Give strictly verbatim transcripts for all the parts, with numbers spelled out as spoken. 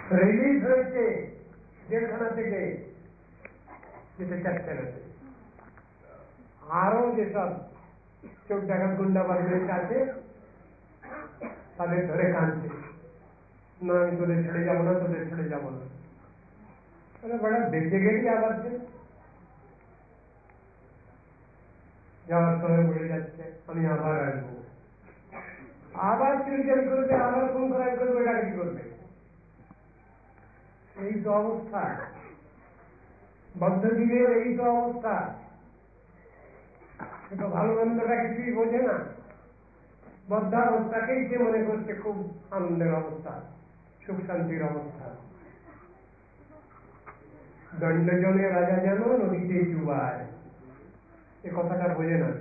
Release হয়েছে জেলখানা থেকে, যেতে চাচ্ছে না। আরো যেসব চোখ দেখা গুন্ডা বান্ধব আছে তাদের ধরে কাঁদছে, না আমি তোদের ছেড়ে যাবো না, তোদের ছেড়ে যাবো না। বড় দেখতে গেলি আবার যাওয়ার সময় বলে যাচ্ছে আমি আবার আসবো, আবার চুরিচারি করবে, আবার ফোন করাই করবে, ডাকাতি করবে। এই তো অবস্থা, বদ্ধজীবের এই তো অবস্থা। কিন্তু ভালো মন্দটা কিছুই বোঝে না, বদ্ধাবস্থাকেই সে মনে করছে খুব আনন্দের অবস্থা, সুখ শান্তির অবস্থা। দণ্ডজনে রাজা যেন নদীতে চুবায়, এ কথাটা বোঝে না।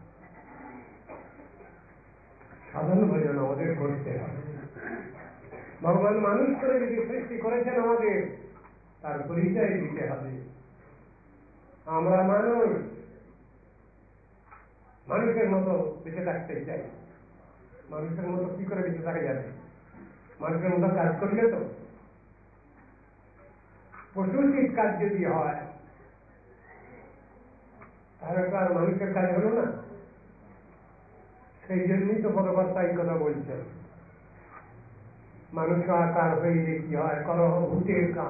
সাধন ভজন আমাদের করতে হবে। ভগবান মানুষ করে যদি সৃষ্টি করেছেন আমাদের, তার পরিচয় দিতে হবে। আমরা মানুষ, মানুষের মতো বেঁচে থাকতে চাই। মানুষের মতো কি করে বেঁচে থাকা যাবে? মানুষের মতো কাজ করলে তো, পশুচিত কাজ যদি হয় তাহলে তো আর মানুষের কাজ হলো না। সেই জন্যই তো পদকর্তা এই কথা বলছেন, মানুষ আকার হইলে কি হয়, করহ ভূতের কাম।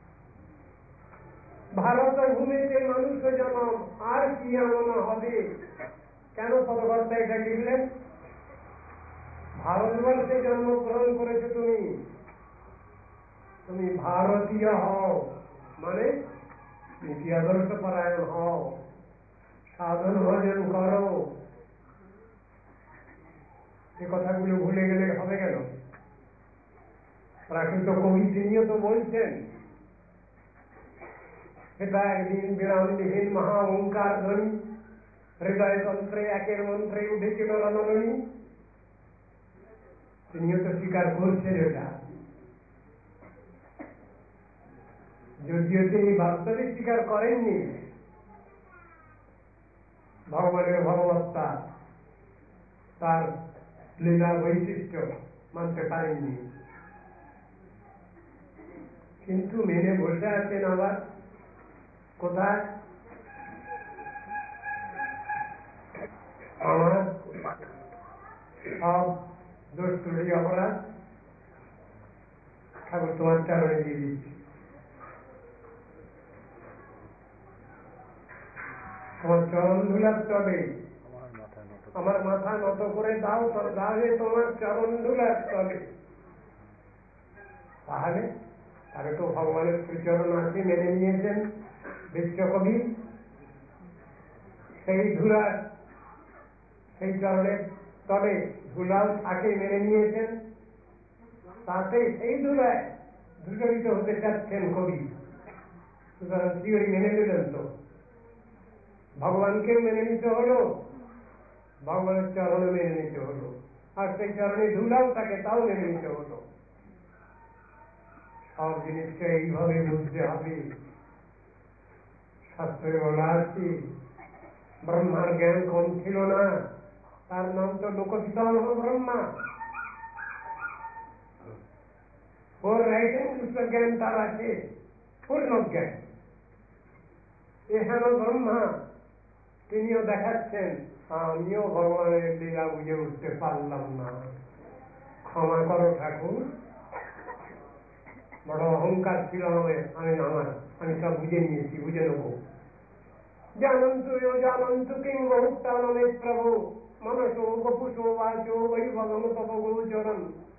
ভারত ভূমিতে মানুষ জন্ম, আর কি এমন হবে? কেন পদকর্তা এটা লিখলেন? ভারতবর্ষে জন্মগ্রহণ করেছো তুমি, তুমি ভারতীয় হও, মানে নীতি আদর্শ পরায়ণ হও, সাধন ভজন করো। এ কথাগুলো ভুলে গেলে হবে কেন? প্রাকৃত কবি তিনিও তো বলছেন, সেটা একদিন বিরামবিহীন মহা ওঙ্কার ধ্বনি, হৃদয় তন্ত্রে একের মন্ত্রে উঠেছিল রণনী। তিনিও তো স্বীকার করছেন এটা, যদিও তিনি বাস্তবে স্বীকার করেননি ভগবানের ভগবত্তা, তার লীলা বৈশিষ্ট্য মানতে পারেননি, কিন্তু মেনে বসে আছেন। আবার কোথায়? আমার সব দোষ ত্রুটি অপরাধ ঠাকুর তোমার চরণে দিয়ে দিচ্ছি, তোমার চরণ ধুলার তবে আমার মাথা নত করে দাও, দাও তোমার চরণ ধুলার তবে। তাহলে তাহলে তো ভগবানের শ্রীচরণ আছে, মেনে নিয়েছেন বিশ্বকবি। সেই ধুলার, সেই চরণের তবে ধুলাও থাকে, মেনে নিয়েছেন। তাতে সেই ধুলায় ধূসরিত হতে চাচ্ছেন কবি, সুতরাং থিওরি মেনে নিলেন। তো ভগবানকেও মেনে নিতে হলো, ভগবানের চরণে মেনে নিতে হলো, আর সেই চরণে ধুলাও থাকে, তাও মেনে নিতে হলো। সব জিনিসকে এইভাবে বুঝতে হবে। শাস্ত্রে বলা আছে, ব্রহ্মার জ্ঞান কম ছিল না, তার নাম তো লোকপিতামহ ব্রহ্মা। ওর রাইটিং জ্ঞান তার আছে, পূর্ণ জ্ঞান। এখানে ব্রহ্মা তিনিও দেখাচ্ছেন, আমিও ভগবানের লীলা বুঝে উঠতে পারলাম না, ক্ষমা করো ঠাকুর, বড় অহংকার ছিল আমাদের, আমি আমার আমি সব বুঝে নিয়েছি, বুঝে নেবো। জানন্তু জানন্তু কিং বহুত্তানমে প্রভু মনসো বপুষো বাচো বৈভবম তব গোচরণ।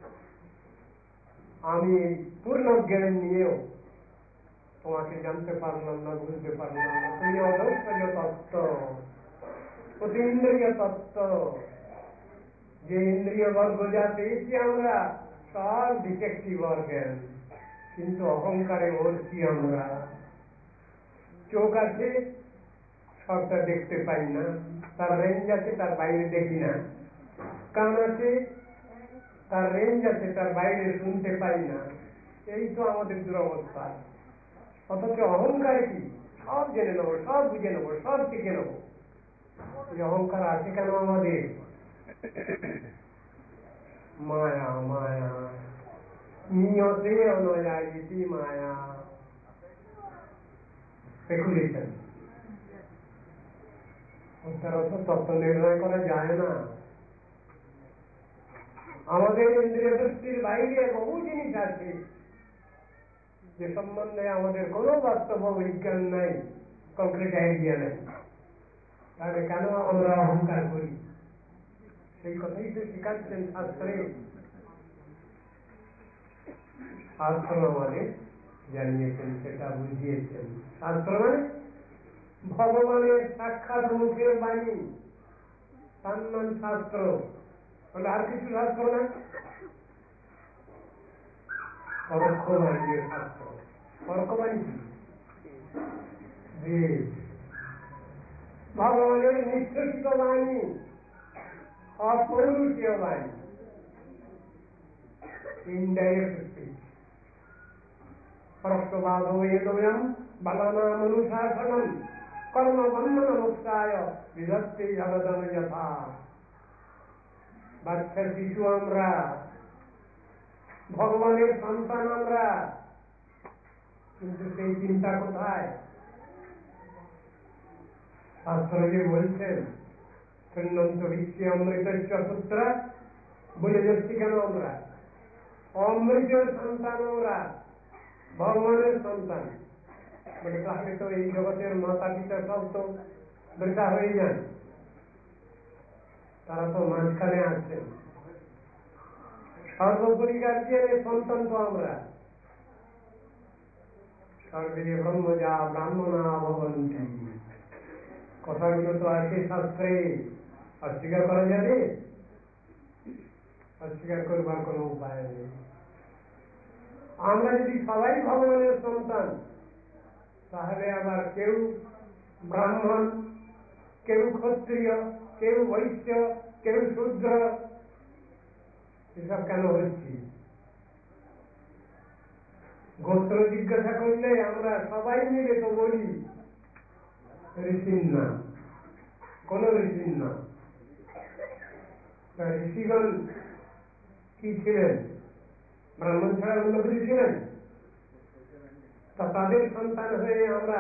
আমি পূর্ণ জ্ঞান নিয়েও তোমাকে জানতে পারলাম না, বুঝতে পারলাম না। তুমি অদর্শজ তত্ত্ব, অতীন্দ্রিয় তত্ত্ব, যে ইন্দ্রিয় বর্গ যা পেয়েছি আমরা সব ডিটেকটিভ অর্গান, কিন্তু অহংকারে মরছি আমরা। চোখ আছে, সবটা দেখতে পাই না, তার রেঞ্জ আছে, তার বাইরে দেখি না। কান আছে, তার রেঞ্জ আছে, তার বাইরে শুনতে পাই না। এই তো আমাদের দুরবস্থা। অথচ অহংকার কি? সব জেনে নেবো, সব বুঝে নেবো, সব শিখে নেবো। এই অহংকার আছে কেন আমাদের? মায়া, মায়া। নিয়তে অনয়ায়িতি মায়া, স্পেকুলেশন। তার অর্থ তত্ত্ব নির্ণয় করা যায় না। আমাদের ইন্দ্রিয় দৃষ্টির বাইরে বহু জিনিস আছে যে সম্বন্ধে আমাদের কোনো বাস্তব বিজ্ঞান নাই, কংক্রিট আইডিয়া নাই। তাহলে কেন আমরা অহংকার করি? সেই কথাই তো শিখাচ্ছেন শাস্ত্রে। শাস্ত্র আমাদের জানিয়েছেন, সেটা বুঝিয়েছেন। শাস্ত্র মানে ভগবানের সাক্ষাৎ মুখের বাণী, তার নাম শাস্ত্র। বলে আর কিছু শাস্ত্র না, পরোক্ষ বাণীর শাস্ত্র। পরোক্ষ বাণী যে ভগবানের নিঃশ্বাসিত বাণী, অপৌরুষীয় বাণী, ইনডাইরেক্ট স্পিচ। পরোক্ষবাদ এদোয়ম বালানামনুশাসনম কর্ম বন্ধন মুক্তায় বিধত্তে জগদম যথা। বাচ্চা শিশু আমরা, ভগবানের সন্তান আমরা, কিন্তু সেই চিন্তা কোথায়? শাস্ত্র যে বলছেন শূন্যন্ত বিশ্বে অমৃতস্য পুত্র, বলে যাচ্ছি কেন আমরা? অমৃতের সন্তান আমরা, ভগবানের সন্তান। বলে তাহলে তো এই জগতের মাতা পিতা সব তো বৃথা হয়ে যান, তারা তো মাঝখানে আছেন। সর্বোপরি গার্জিয়ানের সন্তান তো আমরা। সর্বে ব্রহ্মজা ব্রাহ্মণা ভবন্তি, কথাগুলো তো আছে শাস্ত্রে। অস্বীকার করা যাবে? অস্বীকার করবার কোন উপায় নেই। আমরা যদি সবাই ভগবানের সন্তান, তাহলে আবার কেউ ব্রাহ্মণ, কেউ ক্ষত্রিয়, কেউ বৈশ্য, কেউ শূদ্র, এসব কেন হচ্ছে? গোত্র জিজ্ঞাসা করলে আমরা সবাই মিলে তো বলি ঋষির না, কোন ঋষির না। ঋষিগণ কি ছিলেন? ব্রাহ্মণ ছাড়া অন্য কিছু ছিলেন? তা তাদের সন্তান হয়ে আমরা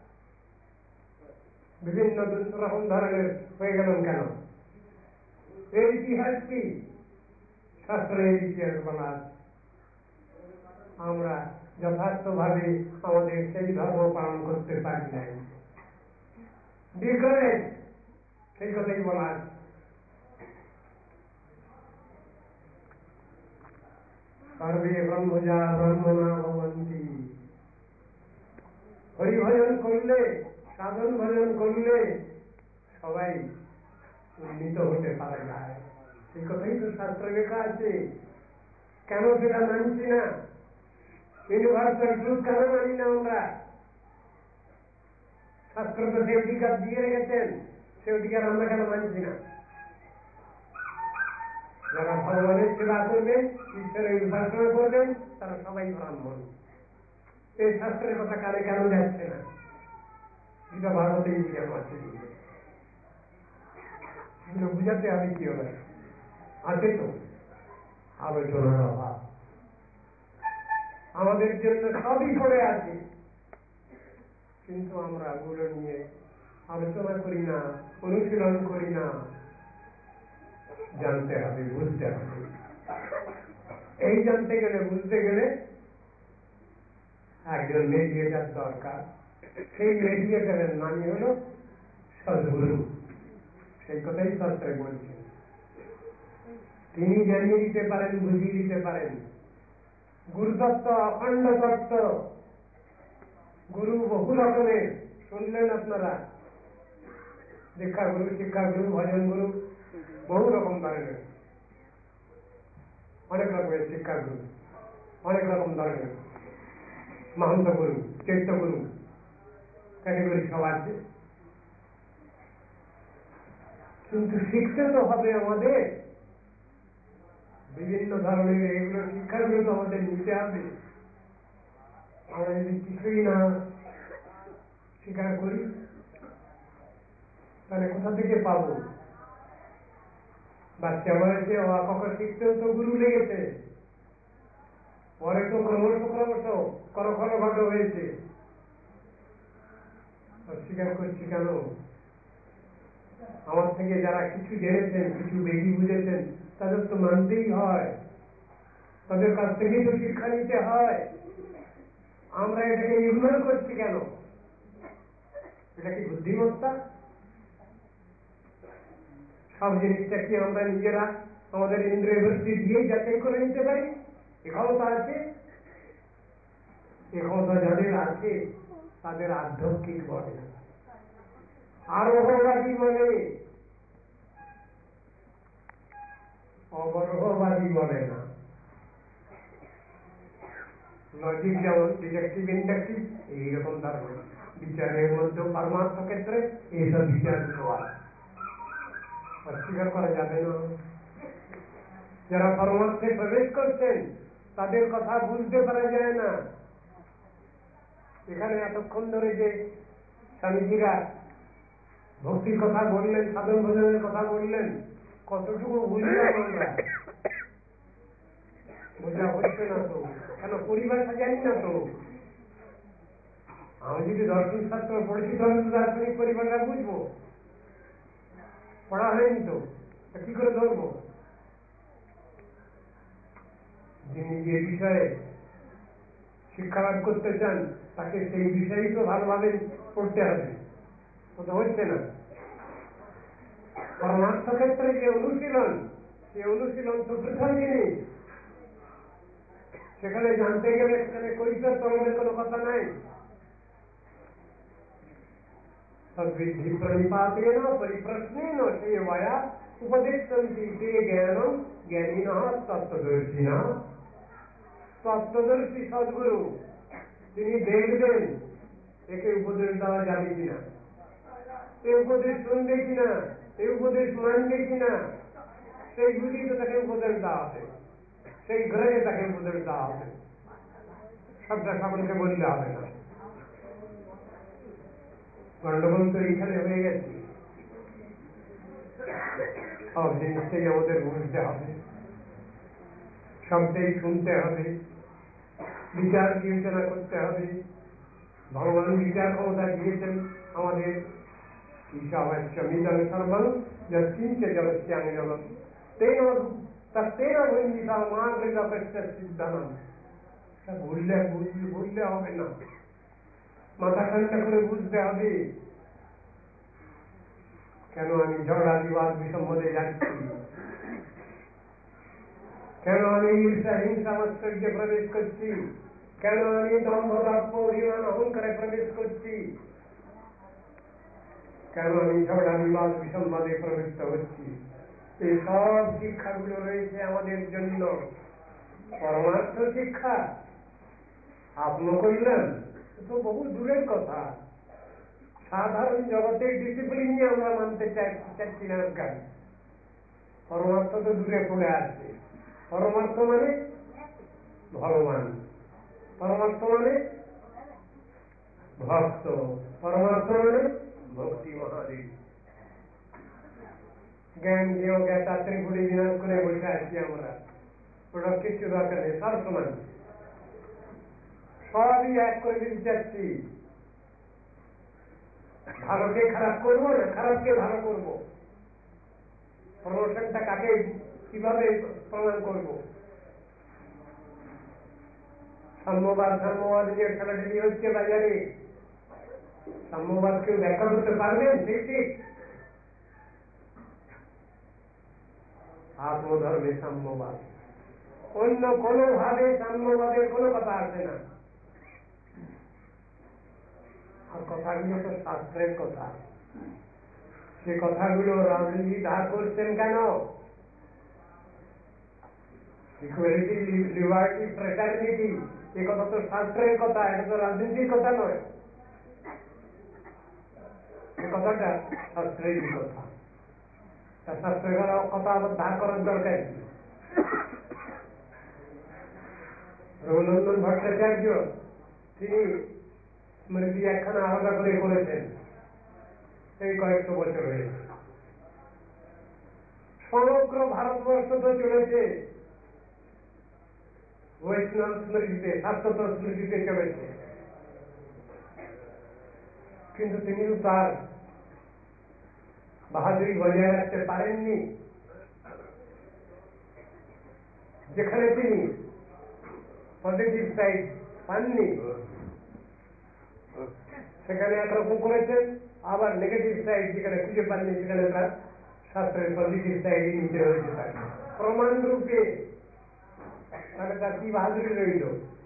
বিভিন্ন রকম ধরনের হয়ে গেলাম কেন? এর ইতিহাস কি? শাস্ত্রের ইতিহাস বলা আছে। আমরা যথার্থভাবে আমাদের সেই ধর্ম পালন করতে পারি নাই, ডিগ্রেড, সেই কথাই বলা আছে। সর্বে ব্রহ্মজা ব্রাহ্মণা ভবন্তি। হরিভজন করলে, সাধন ভজন করলে সবাই উন্নীত হতে পারা যায়, সেই কথাই তো শাস্ত্রে লেখা আছে। কেন সেটা মানছি না? ইউনিভার্সাল ট্রুথ কেন মানি না আমরা? শাস্ত্র তো সে অধিকার দিয়ে রেখেছেন, সে অধিকার আমরা কেন মানছি না? যারা ভগবানের সেবা করবেন, ঈশ্বরের উপাসনা করবেন, তারা সবাই ব্রাহ্মণ। এই শাস্ত্রের কথা কানে কেন যাচ্ছে না? এটা ভারতে ইতিহাস আছে, বুঝাতে হবে কি হবে? আছে তো আলোচনার অভাব। আমাদের জন্য সবই করে আছে, কিন্তু আমরা ওগুলো নিয়ে আলোচনা করি না, অনুশীলন করি না। জানতে হবে, বুঝতে হবে। এই জানতে গেলে, বুঝতে গেলে একজন মেডিয়েটার দরকার। সেই মেডিয়েটারের নামই হল সদ্গুরু। সেই কথাই শাস্ত্রে বলছেন। তিনি জানিয়ে দিতে পারেন, বুঝিয়ে দিতে পারেন। গুরুতত্ত্ব, অখণ্ড তত্ত্ব, গুরু বহু রকমের শুনলেন আপনারা। দীক্ষা গুরু, শিক্ষা গুরু, ভজন গুরু, বহু রকম ধরনের, অনেক রকমের শিক্ষা গুরু, অনেক রকম ধরনের মহন্ত গুরু, চৈত্য গুরু, ক্যাটেগরি সব আছে। কিন্তু শিখতে তো হবে আমাদের বিভিন্ন ধরনের, এগুলো শিক্ষাগুলো তো আমাদের নিতে হবে। আমরা যদি কিছুই না স্বীকার করি, তাহলে কোথা থেকে পাবো? বাচ্চা বয়সে অ আ ক খ শিখতেও তো গুরু লেগেছে। পরে তো ক্রমশ ক্রমশ কখনো ঘট হয়েছে। অস্বীকার করছি কেন? আমার থেকে যারা কিছু জেনেছেন, কিছু বেশি বুঝেছেন, তাদের তো মানতেই হয়, তাদের কাছ থেকেই তো শিক্ষা নিতে হয়। আমরা এটাকে ইগনোর করছি কেন? এটা কি বুদ্ধিমত্তা? সব জিনিসটা কি আমরা নিজেরা আমাদের ইন্দ্রিয় বৃত্তি দিয়েই যাচাই করে নিতে পারি? এ ক্ষমতা আছে? এ ক্ষমতা যাদের আছে তাদের আধ্যাত্মিক বলে, আরোহবাদী বলে, অবরোহবাদী বলে না। লজিক যেমন ডিডাকটিভ ইন্ডাকটিভ, এইরকম তার বিচারের মধ্যে পরমার্থ ক্ষেত্রে এইসব বিচারগুলো আছে, অস্বীকার করা যাবে না। যারা পরমার্থে প্রবেশ করছেন তাদের কথা বুঝতে পারা যায় না। এখানে এতক্ষণ ধরে যে স্বামীজিরা ভক্তির কথা বললেন, সাধন ভজনের কথা বললেন, কতটুকু বুঝলাম আমরা? বোঝা হচ্ছে না তো। কেন? পরিভাষা জানি না তো। আমি যদি দর্শন শাস্ত্র পড়েছি তাহলে তো দার্শনিক পরিভাষা বুঝবো, পড়া হয়নি তো, কি করে ধরবো? যিনি যে বিষয়ে শিক্ষালাভ করতে চান তাকে সেই বিষয়ই তো ভালোভাবে পড়তে হবে, তো হচ্ছে না। পরমার্থ ক্ষেত্রে যে অনুশীলন, সে অনুশীলন তো পৃথক জিনিস। সেখানে জানতে গেলে সেখানে কৈফিয়ত তলবের কোনো কথা নাই। তদ্বিধি প্রণিপাতেন পরিপ্রশ্নেন সেবয়া উপদেশন্তি তে জ্ঞানম জ্ঞানীনঃ তত্ত্বদর্শিনঃ। তত্ত্বদর্শী সদ্গুরু তিনি দেখবেন একে উপদেশ দেওয়া যাবে কিনা, এ উপদেশ শুনবে কিনা, এই উপদেশ মানবে কিনা, সেই বুঝি তো তাকে উপদেশ দেওয়া হবে, সেই গ্রহে তাকে উপদেশ দেওয়া হবে। সবটা সকলকে বললে হবে না। গন্ডগোল তো এইখানে হয়ে গেছে। সব জিনিসটাই আমাদের বুঝতে হবে, সবটাই শুনতে হবে, বিচার বিবেচনা করতে হবে। ভগবান বিচার ক্ষমতা দিয়েছেন আমাদের। ঈশাবাস্যমিদং সর্বং যৎকিঞ্চ জগৎস্যাং জগৎ তেন তত্তেন ভঞ্জিতা মাতৃগপস্য সিদ্ধনম। বললে বললে হবে না, মাথা ঠান্ডা করে বুঝতে হবে। কেন আমি ঝগড়া বিবাদ বিসম্বদে যাচ্ছি? কেন আমি ঈর্ষা হিংসা মাৎসর্যে প্রবেশ করছি? কেন আমি দম্ভ দর্প অভিমান অহংকারে প্রবেশ করছি? কেন আমি ঝগড়া বিবাদ বিসম্বাদে প্রবৃত্ত হচ্ছি? এই সব শিক্ষাগুলো রয়েছে আমাদের জন্য। পরমার্থ শিক্ষা, আত্মকল্যাণ তো বহু দূরের কথা। সাধারণ জগতের ডিসিপ্লিন নিয়ে আমরা মানতে চাচ্ছি না। পরমার্থ তো দূরে পড়ে আসছে। পরমার্থ মানে ভগবান, পরমার্থ মানে ভক্ত, পরমার্থ মানে ভক্তি মহাদেব। জ্ঞান জ্ঞেয় জ্ঞাতা ত্রিপুরী বিনাশ করে বসে আছি আমরা, ওটা কিছু দরকার নেই, সব সমান, সবই এক করে দিতে চাচ্ছি। ভালোকে খারাপ করবো না খারাপকে ভালো করবো। প্রমোশনটা কাকে কিভাবে প্রমাণ করবো? সাম্যবাদ ধর্মবাদ যে খেলাটি হচ্ছে বাজারে, সাম্যবাদ কেউ ব্যাখ্যা করতে পারবেন? ঠিক ঠিক আত্মধর্মে সাম্যবাদ, অন্য কোনো ভাবে সাম্যবাদের কোনো কথা আসে না। আর কথাগুলো তো শাস্ত্রের কথা, সে কথাগুলো রাজনীতি ধার করছেন কেন? ইকুয়ালিটি, লিবার্টি, ফ্রেটার্নিটি, এ কথা তো শাস্ত্রের কথা, এটা তো রাজনীতির কথা নয়। এ কথাটা শাস্ত্রেরই কথা, তা শাস্ত্রের কথা আবার ধার করার দরকার কি? রঘুনন্দন ভট্টাচার্য তিনি স্মৃতি একখানা আলাদা করে করেছেন, এই কয়েকশো বছর হয়েছে। সমগ্র ভারতবর্ষ তো চলেছে বৈষ্ণব স্মৃতিতে শাশ্বত স্মৃতিতে চলেছে, কিন্তু তিনিও তার বাহাদুরি বজায় রাখতে পারেননি। যেখানে তিনি পজিটিভ সাইড পাননি সেখানে একরকম করেছেন, আবার নেগেটিভ সাইড যেখানে খুঁজে পাননি সেখানে তার শাস্ত্রের পজিটিভ সাইডই নিতে হয়েছে তাকে প্রমাণ রূপে। তাহলে তার কি বাহাদুরি রইল?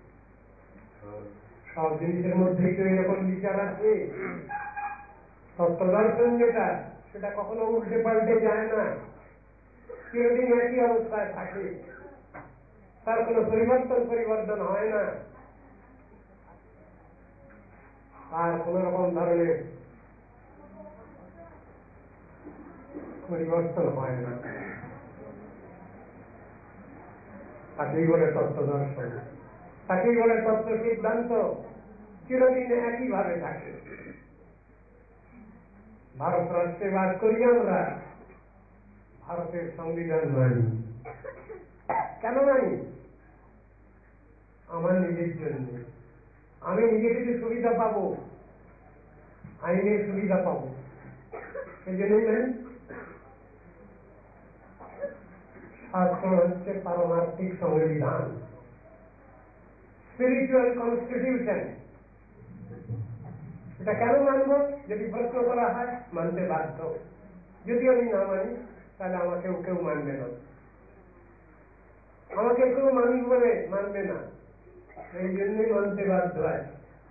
সব জিনিসের মধ্যেই তো এরকম বিচার আছে। তত্ত্ব দর্শন যেটা, সেটা কখনো উল্টে পাল্টে যায় না, চিরদিন একই অবস্থায় থাকে, তার কোনো পরিবর্তন পরিবর্তন হয় না, আর কোন রকম ধরনের পরিবর্তন হয় না। তাকেই বলে তত্ত্ব দর্শন, তাকেই বলে তত্ত্ব সিদ্ধান্ত, চিরদিন একইভাবে থাকে। ভারত রাষ্ট্রে বাস করি আমরা, ভারতের সংবিধান মানি। কেন মানি? আমার নিজের জন্য। আমি নিজে থেকে সুবিধা পাবো, আইনের সুবিধা পাবো, সেই জন্যই মানি। শাস্ত্র হচ্ছে পারমার্থিক সংবিধান, স্পিরিচুয়াল কনস্টিটিউশন। এটা কেন মানব? যদি প্রশ্ন করা হয়, মানতে বাধ্য। যদি আমি না মানি তাহলে আমাকেও কেউ মানবে না, আমাকে কেউ মানি বলে মানবে না, এই জন্যই মানতে বাধ্য হয়।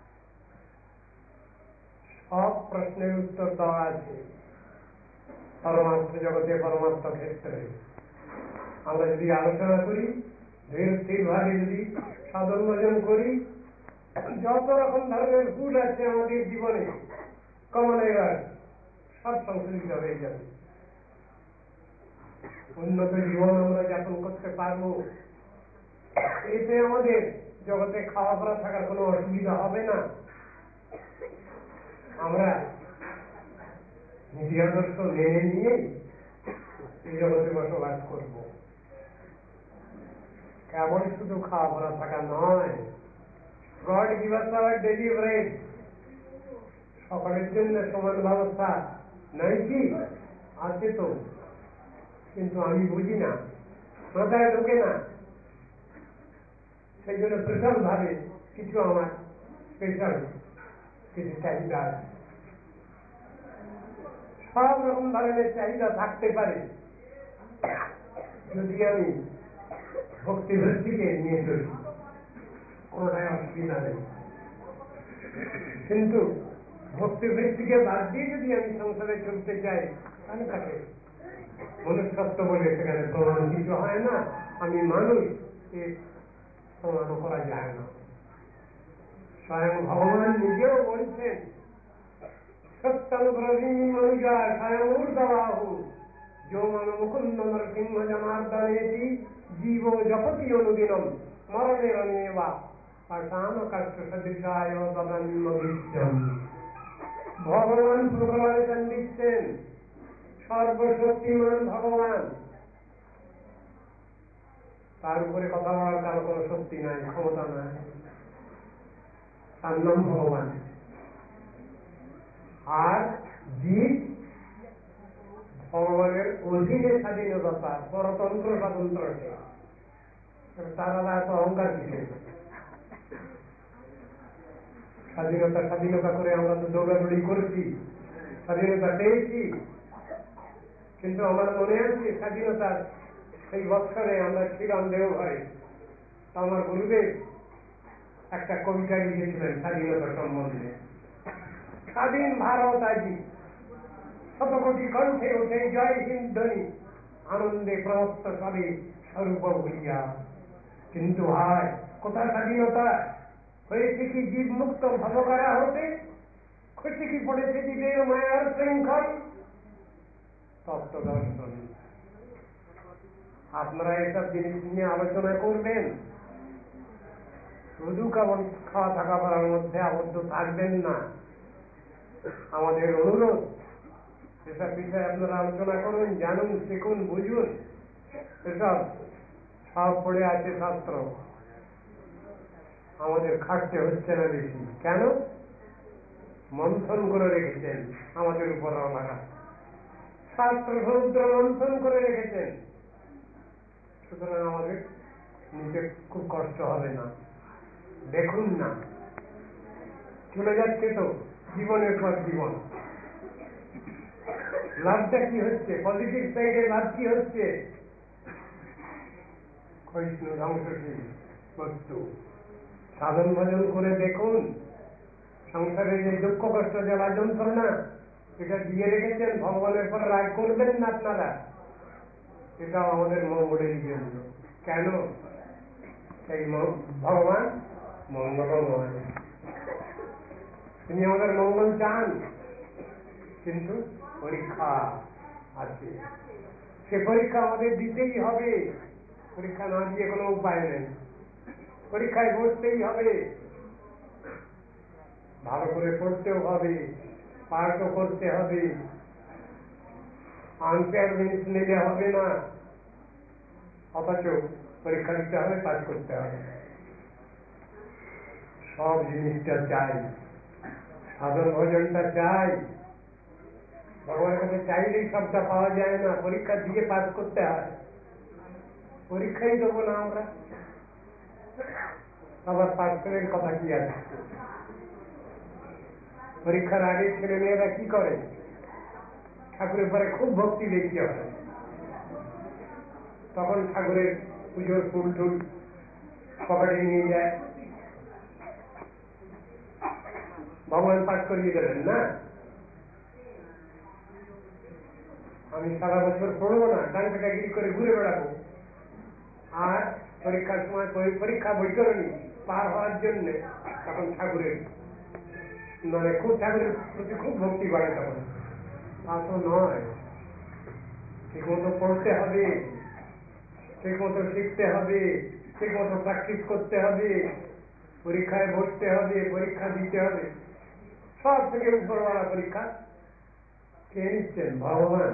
সব প্রশ্নের উত্তর দেওয়া আছে পরমার্থ জগতে, পরমার্থ ক্ষেত্রে। আমরা যদি আলোচনা করি, ধীর স্থির ভাবে যদি সাধন করি, যত রকম ধরনের ভুল আছে আমাদের জীবনে কমন এরার, সব সংশোধিত হয়ে যাবে। উন্নত জীবন আমরা যাপন করতে পারবো। এতে আমাদের জগতে খাওয়া পড়া থাকার কোনো অসুবিধা হবে না। আমরা নীতি আদর্শ মেনে নিয়ে এই জগতে বসবাস করব। কেবল শুধু খাওয়া পড়া থাকা নয়, God give us our daily bread. সকলের জন্য সমান ব্যবস্থা নাই কি? আছে তো, কিন্তু আমি বুঝি না, মাথায় ঢোকে না। সেই জন্য স্পেশাল ভাবে কিছু আমার স্পেশাল কিছু চাহিদা আছে। সব রকম ধরনের চাহিদা থাকতে পারে যদি আমি ভক্তি বৃত্তিকে নিয়ে চলি, কোনটাই অসুবিধা নেই। কিন্তু ভক্তি বৃত্তিকে বাদ দিয়ে যদি আমি সংসারে চলতে চাই, তাহলে তাকে মনুষ্যত্ব বলে সেখানে প্রমাণ কিছু হয় না। আমি মানুষ, এ প্রমাণ করা যায় না। স্বয়ং ভগবান নিজেও বলছেন, সত্যম ব্রবীমি মনুজা স্বয়ং ঊর্ধ্ববাহু যো মন মুকুন্দ নরসিংহ জনার্দনেতি জীব জপতি অনুদিনম মরণের অনিবা পাষাণ কষ্ট সদৃশায় তদন্যম। ভগবান প্রবচন দিচ্ছেন, সর্বশক্তিমান ভগবান, তার উপরে কথা বলার কারো কোনো শক্তি নাই, ক্ষমতা নাই। তার নাম ভগবান। আর জীব ভগবানের অধীনে স্বাধীনতা, পরতন্ত্র স্বাতন্ত্র। তারা এত অহংকার দিচ্ছে। স্বাধীনতা স্বাধীনতা করে আমরা তো দৌড়াদৌড়ি করছি, স্বাধীনতা পেয়েছি, কিন্তু আমার মনে আছে স্বাধীনতার সেই বৎসরে আমরা ছিলাম দেওঘরে। আমার গুরুদেব একটা কবিতা লিখেছিলেন স্বাধীনতা সম্বন্ধে। স্বাধীন ভারত আজি শত কোটি কণ্ঠে ওঠে জয় হিন্দ ধ্বনি, আনন্দে প্রমত্ত সবে স্বরূপ ভুলিয়া। কিন্তু ভাই, কোথায় স্বাধীনতা? হয়েছে কি জীব মুক্ত ভবকারা হতে? খুশি কি পড়েছে জীবের মায়ার শৃঙ্খল? তত্ত্ব দর্শন। আপনারা এসব জিনিস নিয়ে আলোচনা করবেন, শুধু কেবল খাওয়া থাকা করার মধ্যে আবদ্ধ থাকবেন না। আমাদের অনুরোধ, এসব বিষয়ে আপনারা আলোচনা করুন, জানুন, শিখুন, বুঝুন। এসব সব পড়ে আছে শাস্ত্র, আমাদের খাটতে হচ্ছে না বেশি। কেন? মন্থন করে রেখেছেন আমাদের উপর ওনারা, শাস্ত্র সমুদ্র মন্থন করে রেখেছেন। সুতরাং আমাদের নিতে খুব কষ্ট হবে না। দেখুন না, চলে যাচ্ছে তো জীবনের পর জীবন। লাভটা কি হচ্ছে? পজিটিভ সাইডে লাভ কি হচ্ছে? ক্ষয়িষ্ণু ধ্বংসশীল বস্তু। সাধন ভজন করে দেখুন, সংসারে যে দুঃখ কষ্ট জ্বালা যন্ত্রণা এটা দিয়ে রেখেছেন, ভগবানের পর রাগ করবেন না আপনারা। এটাও আমাদের মঙ্গলের জন্য। কেন? সেই ভগবান মঙ্গলময়, তিনি আমাদের মঙ্গল চান, কিন্তু পরীক্ষা আছে। সে পরীক্ষা আমাদের দিতেই হবে। পরীক্ষা না দিয়ে কোনো উপায় নেই। পরীক্ষায় বসতেই হবে, ভালো করে পড়তেও হবে, পাঠও করতে হবে। আনফেয়ার জিনিস নিলে হবে না, অথচ পরীক্ষা দিতে হবে, পাস করতে হবে। সব জিনিসটা চাই, সাধন ভজনটা চাই। ভগবানের কাছে চাইলেই সবটা পাওয়া যায় না, পরীক্ষা দিয়ে পাস করতে হয়। পরীক্ষাই দেবো না আমরা, আবার পাস করার কথা কি আছে? পরীক্ষার আগে ছেলে মেয়েরা কি করে? ঠাকুরের পরে খুব ভক্তি দেখিয়ে হয়, তখন ঠাকুরের পুজোর ফুল টুল পকেটে নিয়ে যায়, ভগবান পাঠ করিয়ে দেবেন না। আমি সারা বছর পড়বো না, ডানকাটাগিরি করে ঘুরে বেড়াবো, আর পরীক্ষার সময় পরীক্ষা বৈতরণী পার হওয়ার জন্য তখন ঠাকুরের মানে খুব ঠাকুরের প্রতি খুব ভক্তি বাড়ে। তখন তা তো নয়। ঠিক মতো পড়তে হবে, ঠিক মতো শিখতে হবে, ঠিক মতো প্র্যাকটিস করতে হবে, পরীক্ষায় বসতে হবে, পরীক্ষা দিতে হবে। সব থেকে উপরওয়ালা পরীক্ষা কে নিচ্ছেন? ভগবান।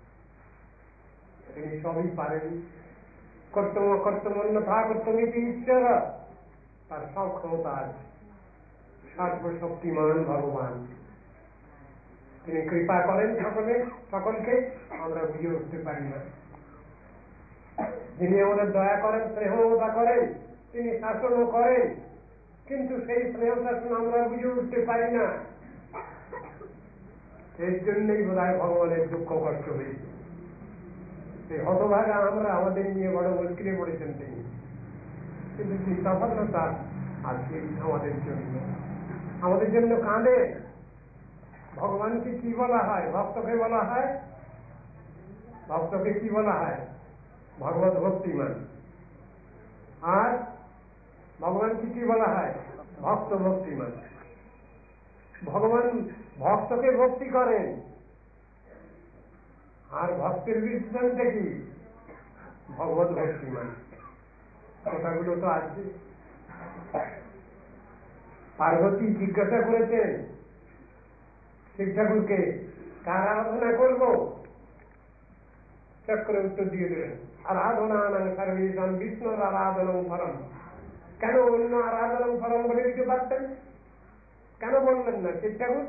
তিনি সবই পারেন। কর্তব্য কর্তব্য অন্যথা কর্তব্যটি ঈশ্বর, তার সব ক্ষমতা আছে। সর্বশক্তিমান ভগবান, তিনি কৃপা করেন সকলে সকলকে, আমরা বুঝে উঠতে পারি না। যিনি আমাদের দয়া করেন, স্নেহমতা করেন, তিনি শাসনও করেন, কিন্তু সেই স্নেহ শাসন আমরা বুঝে উঠতে পারি না। এর জন্যই বোধ হয় ভগবানের দুঃখ কষ্ট হয়েছে। সেই হতভাগা আমরা, আমাদের নিয়ে বড় মুশকিলে পড়েছেন তিনি, কিন্তু চিন্তাভাবনাটা আছে আমাদের জন্য, আমাদের জন্য কাঁদে। ভগবানকে কি বলা হয়? ভক্তকে বলা হয়, ভক্তকে কি বলা হয়? ভগবত ভক্তিমান। আর ভগবানকে কি বলা হয়? ভক্ত ভক্তিমান। ভগবান ভক্তকে ভক্তি করেন, আর ভক্তের দৃষ্টান্তে কি? ভগবত ভক্তিমান। কথাগুলো তো আছে। পার্বতী জিজ্ঞাসা করেছেন শিব ঠাকুরকে, কার আরাধনা করব? চক্রে উত্তর দিয়ে দেবেন, আরাধনা সর্বেশাম বিষ্ণুর আরাধনা পরম। কেন অন্য আরাধনা পরম বলে দিতে পারতেন? কেন বললেন না শিব ঠাকুর?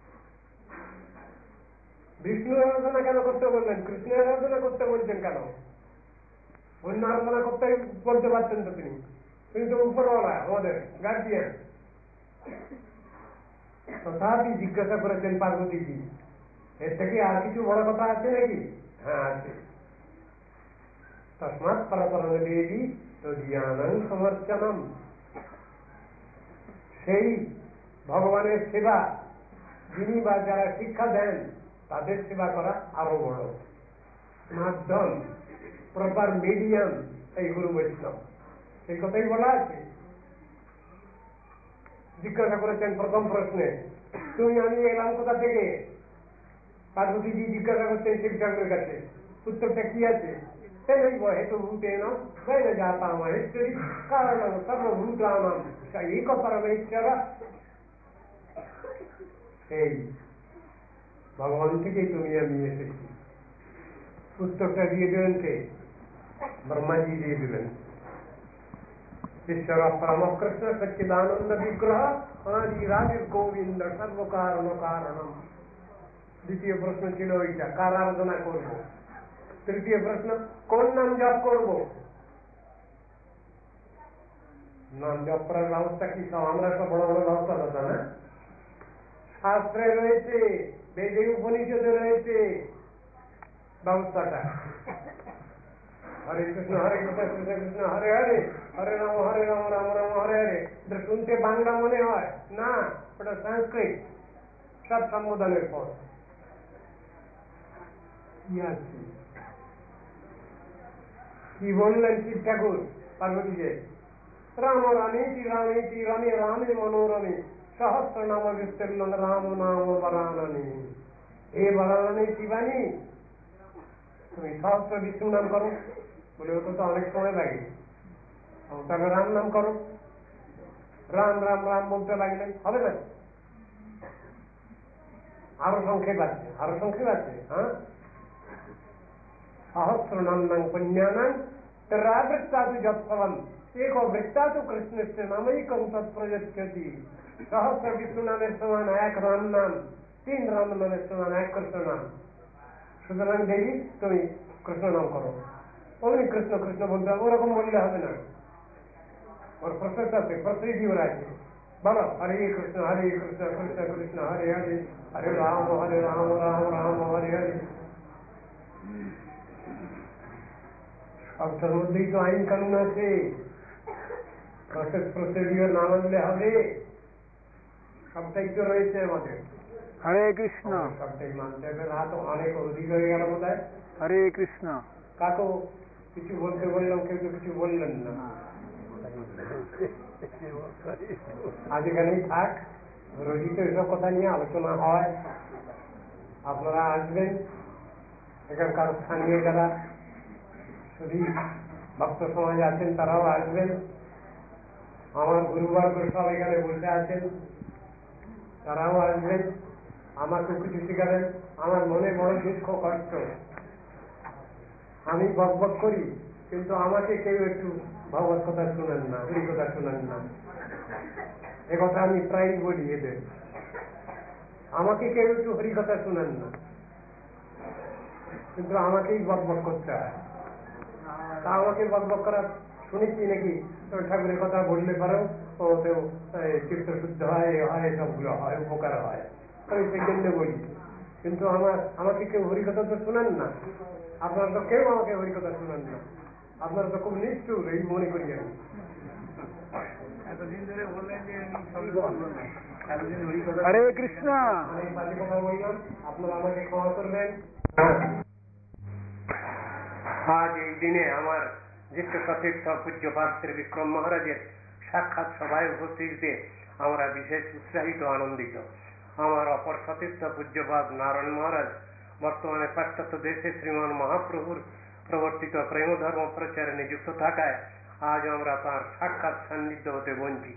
বিষ্ণু আরাধনা কেন করতে বললেন? কৃষ্ণের আরাধনা করতে বলছেন কেন? অন্য আরাধনা করতে বলতে পারতেন তো তিনি, তিনি তো উপরওয়ালা, আমাদের গার্জিয়ান। তথাপি জিজ্ঞাসা করেছেন পার্বতীজি, এর থেকে আর কিছু বড় কথা আছে নাকি? হ্যাঁ আছে। তসমাৎ পরপরং দেবী তদীয়ানং সমর্চনম। সেই ভগবানের সেবা, যিনি বা যারা শিক্ষা দেন তাদের সেবা করা আরো বড় মাধ্যম, প্রপার মিডিয়াম এই গুরু বৈষ্ণব। সেই কথাই বলা আছে। জিজ্ঞাসা করেছেন প্রথম প্রশ্নে, তুমি আমি এলাম কোথা থেকে? পার্বতীজি জিজ্ঞাসা করছেন শিব ঠাকুরের কাছে, উত্তরটা কি আছে? হেতু ভূতেন বাইরে যাতা মহেশ্বরী কারণ সর্বভূতানাম এক পরমেশ্বর। সেই ভগবান থেকেই তুমি আমি এসেছি। উত্তরটা দিয়ে দেবেন কে? ব্রহ্মাজি দিয়ে দেবেন। ঈশ্বর পরম কৃষ্ণ সচ্চিদানন্দ বিগ্রহ আদিরাদির গোবিন্দ সর্বকারণ কারণম। দ্বিতীয় প্রশ্ন ছিল ওইটা, কার আরাধনা করব। তৃতীয় প্রশ্ন, কোন নাম জপ করব। নাম জপ করার ব্যবস্থা কি সব আমরা সব বড় বড় ব্যবস্থা কথা না? শাস্ত্রে রয়েছে, বেদে উপনিষদে রয়েছে ব্যবস্থাটা। হরে কৃষ্ণ হরে কৃষ্ণ কৃষ্ণ কৃষ্ণ হরে হরে, হরে রাম হরে রাম রাম রাম হরে হরে। এটা শুনতে বাংলা মনে হয় না, ওটা সংস্কৃত, সব সম্বোধনের পর। কি বললেন শিব ঠাকুর পার্বতীকে? রাম রামেতি রামেতি রমে রামে মনোরমে সহস্র নাম বিস্তীর্ণ রাম নাম বরাননে। এ বরাননে শিবানী, তুমি সহস্র বিষ্ণু নাম করো। বলে ওটা তো অনেক সময় লাগে, তাহলে রাম নাম করো। রাম রাম রাম বলতে লাগলেন, হবে না? আরো সংক্ষেপ আছে, আরো সংক্ষেপ আছে। হ্যাঁ, সহস্র নাম নাম পুণ্যানাং ত্রাবৃত্তাদু যৎফলম এক বৃত্তাদু কৃষ্ণস্য নামৈকং তৎপ্রযচ্ছতি। সহস্র বিষ্ণু নামের সমান এক রাম নাম, তিন রাম নামের সমান এক কৃষ্ণ নাম। সুতরাং দেবী তুমি কৃষ্ণ নাম করো। অমনি কৃষ্ণ কৃষ্ণ বলতে হবে, ওরকম বললে হবে না। ওর প্রসেস আছে, প্রসিডিউর আছে। বলো হরে কৃষ্ণ হরে কৃষ্ণ কৃষ্ণ কৃষ্ণ হরে হরে, হরে রাম হরে রাম রাম রাম হরে হরে। সবটার মধ্যেই তো আইন কানুন আছে, প্রসেস প্রসিডিউর না মানলে হবে? সবটাই তো রয়েছে আমাদের। হরে কৃষ্ণ। সবটাই মানতে হবে। রাত অনেক অধিক হয়ে গেল বোধ হয়। হরে কৃষ্ণ। কাকু কিছু বলতে বললাম, কেউ তো কিছু বললেন না। আজ এখানেই থাক, রোজই তো এসব কথা নিয়ে আলোচনা হয়। আপনারা আসবেন, এখানকার স্থানীয় যারা শুধু ভক্ত সমাজ আছেন তারাও আসবেন। আমার গুরুবর্গ সব এখানে বসে আছেন, তারাও আসবেন, আমাকেও কিছু শিখাবেন। আমার মনে বড় দুঃখ কষ্ট, আমি বক বক করি কিন্তু আমাকে কেউ একটু ভগবত কথা শুনেন না, হরি কথা শুনেন না। এ কথা আমি প্রায় বলি এদের, আমাকে কেউ একটু হরি কথা শুনেন না, কিন্তু আমাকেই বক বক করতে হয়। তা আমাকে বক বক করা শুনেছি নাকি? তো ঠাকুরের কথা বললে পারো, ওতেও চিত্ত শুদ্ধ হয়, হয় সবগুলো হয়, উপকার হয়, আমি সেই জন্য বলি। কিন্তু আমার আমাকে কেউ হরিকথা তো শুনেন না। আপনারা তো কেউ আমাকে হরিকথা শুনেন না, আপনারা তো খুব নিষ্ঠুর, এই মনে করি আমি। এতদিন ধরে বললেন যে হরে কৃষ্ণ। আমি বাজে কথা বললাম, আপনারা আমাকে ক্ষমা করবেন। আজ এই দিনে আমার জ্যেষ্ঠ সতীর্থ পূজ্যপাদ শ্রী বিক্রম মহারাজের সাক্ষাৎ সভায় উপস্থিতিতে আমরা বিশেষ উৎসাহিত আনন্দিত। আমার অপর সতীর্থ পূজ্যপাদ নারায়ণ মহারাজ বর্তমানে পাশ্চাত্য দেশে শ্রীমান মহাপ্রভুর প্রবর্তিত প্রেম ধর্ম প্রচারে নিযুক্ত থাকায় আজ আমরা তার সাক্ষাৎ সান্নিধ্য হতে বঞ্চিত।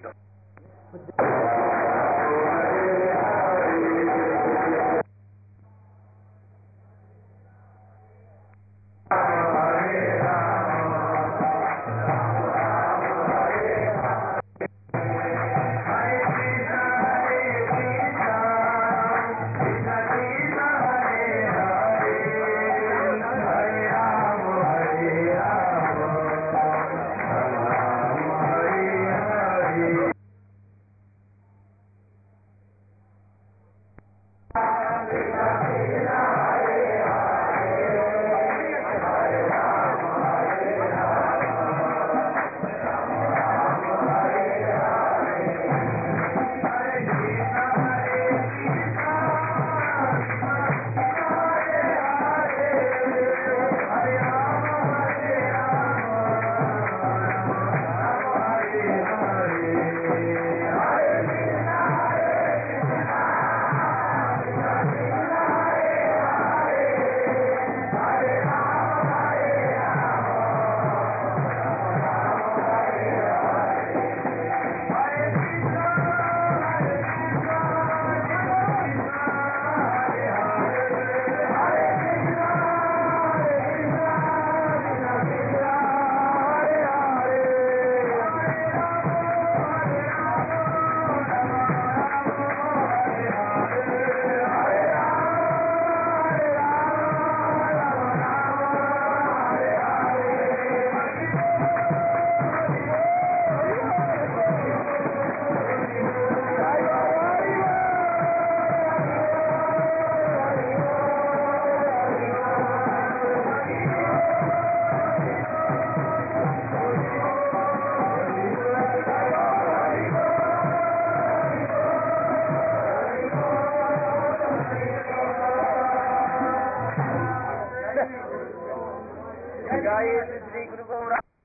জয় শ্রী গুরু গৌরা